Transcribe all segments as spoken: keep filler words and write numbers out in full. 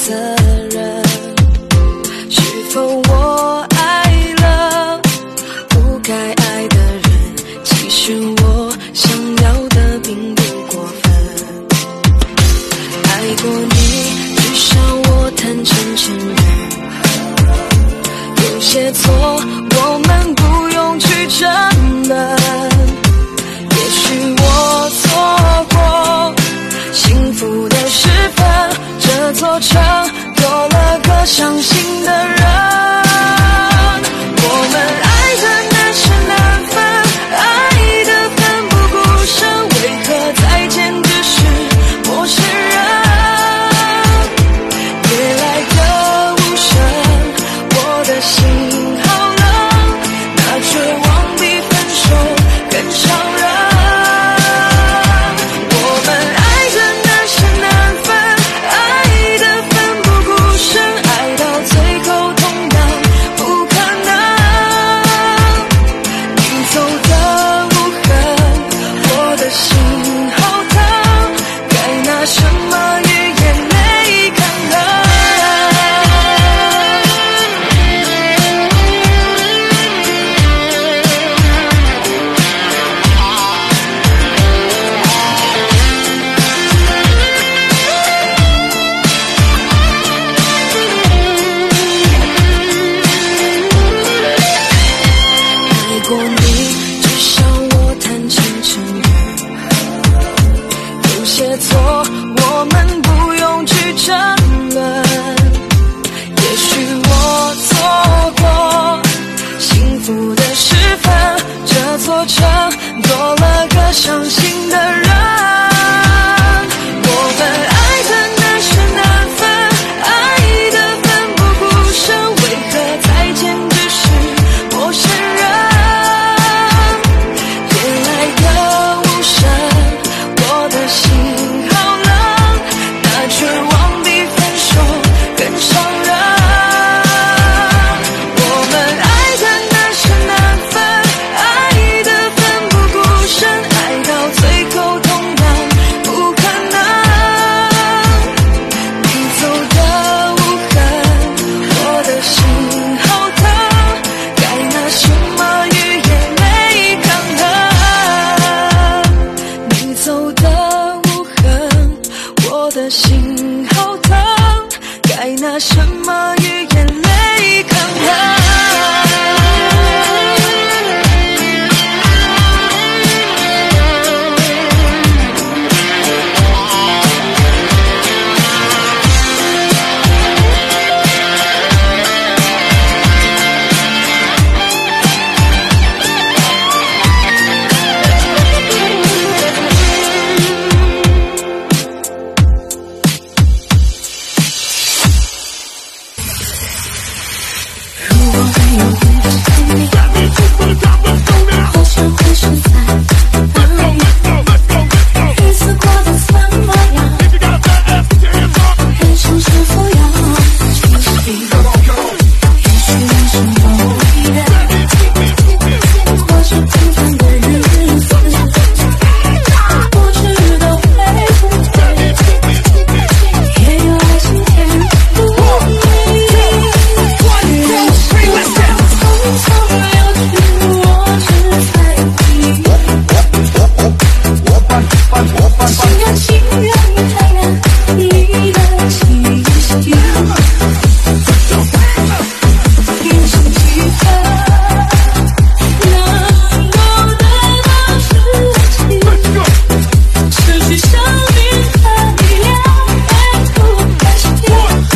责任。是否我爱了不该爱的人？其实我想要的并不过分。爱过你，至少我坦诚承认，有些错我们不用去争论。也许我错过幸福的时分，这座城多了个伤心的人。我们爱的难舍难分，爱的奋不顾身，为何再见只是陌生人？夜来的无声，我的心好冷，那绝望比分手更伤人。我们爱的难舍难分，爱的奋不顾身，爱到最后痛到不可能。你走的无痕，我的心好疼，该拿什么语言来抗衡？爱过你，至少我坦诚承认，有些错我们不用去争论。也许我错过幸福的时分，这座城多了个伤心的人。我们爱的难舍难分，爱的奋不顾身，为何再见只是陌生人？夜来的无声，我的心好冷，那绝望比分手更伤人。我们爱的难舍难分，爱的奋不顾身，爱到最后痛到不可能。你走的无痕，我的心好疼，该拿什么语言来抗衡？你走的无痕，我的心好疼，该拿什么语言来抗衡？如果还有一个你，或许会是在哪里？日子过得怎么样？人生是否要清晰？也许人生有一人，或是平凡的日子，不知道会不会也有爱情甜蜜。心甘情愿太难，你的气息变成几何，能够得到事情，失去生命的力量，爱不甘心。所以我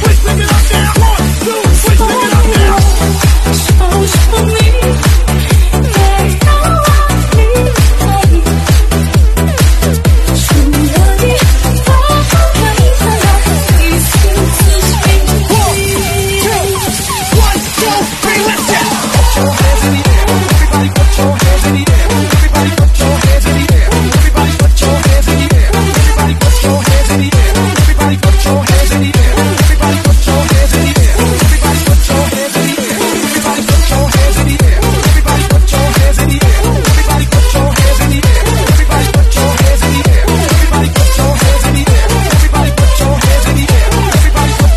守生命，没有了你爱你。除了你，我不可以再有一丝自信。One, two, three, let's go! Put your hands in the air, everybody put your hands in the air, everybody put your hands in the air, everybody put your hands in the air, everybody put your hands in the air, everybody put your hands in the air, everybody put your hands in the air, everybody put your hands in the air, everybody put your hands in the air, everybody put your hands in the air, everybody put your hands in the air, everybody put your hands in the air, everybody put your hands in the air, everybody put your hands in the air, everybody put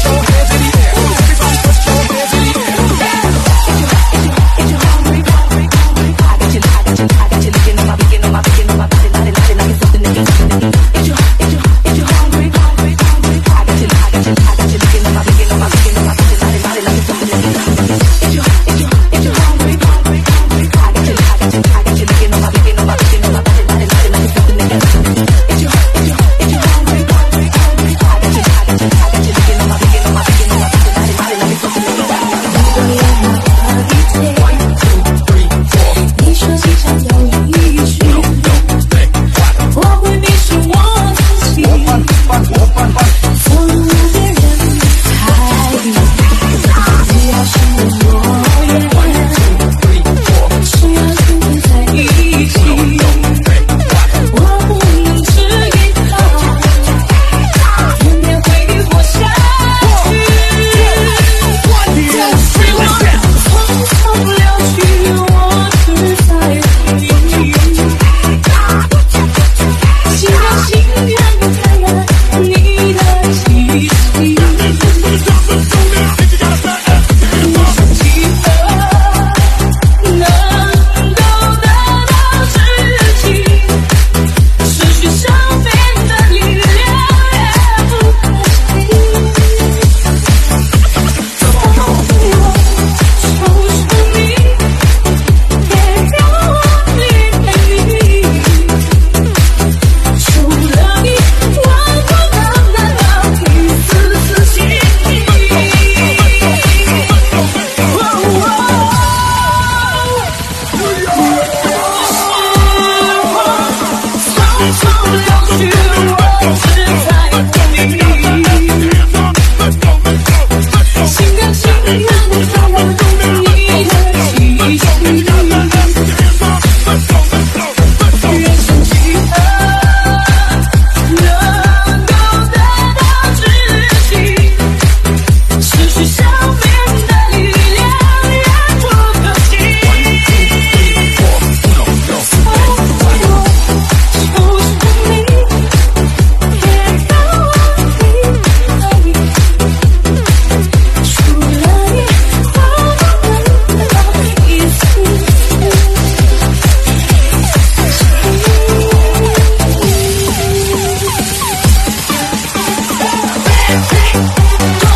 就